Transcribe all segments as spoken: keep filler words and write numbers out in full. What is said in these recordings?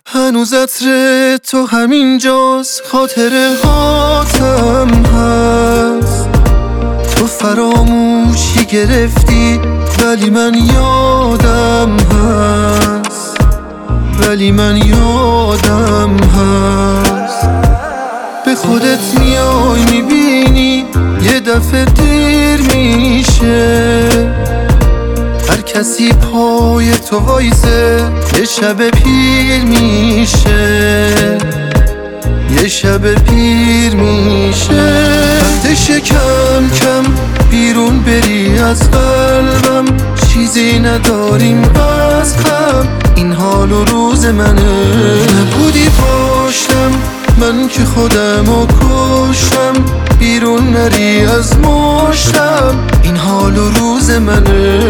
هنوز عطر تو همینجاست، خاطره هاتم هست. تو فراموشی گرفتی ولی من یادم هست، ولی من یادم هست. به خودت میای میبینی یه دفعه دیر میشه، هر کسی پای تو وایسه یه شب پیر میشه، یه شب پیر میشه. وقتشه کم کم بیرون بری از قلبم، چیزی نداریم از هم، این حال و روز منه. نبودی پاشتم من که خودمو کشتم، بیرون نری از مشتم، این حال و روز منه.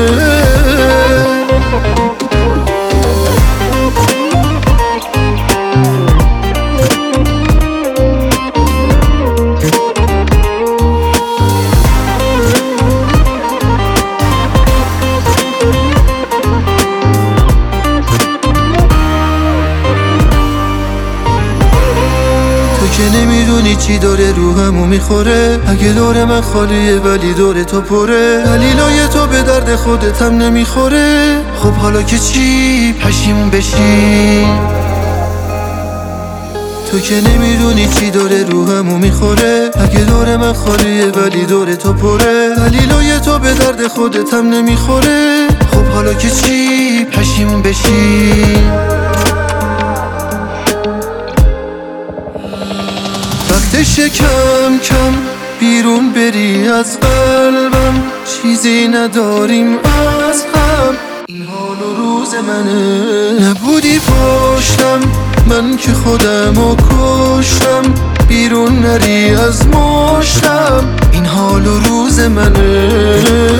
که نمیدونی چی داره روحمو میخوره، اگه دور من خالیه ولی دور تو پره، دلیلای تو به درد خودت هم نمیخوره. خب حالا که چی پشیمون بشی؟ تو که نمیدونی چی داره روحمو میخوره، اگه دور من خالیه ولی دور تو پره، دلیلای تو به درد خودت هم نمیخوره. خب حالا که چی پشیمون بشی؟ وقتشه کم کم بیرون بری از قلبم، چیزی نداریم از هم، این حال و روز منه. نبودی پاشتم من که خودمو کشتم، بیرون نری از مشتم، این حال و روز منه.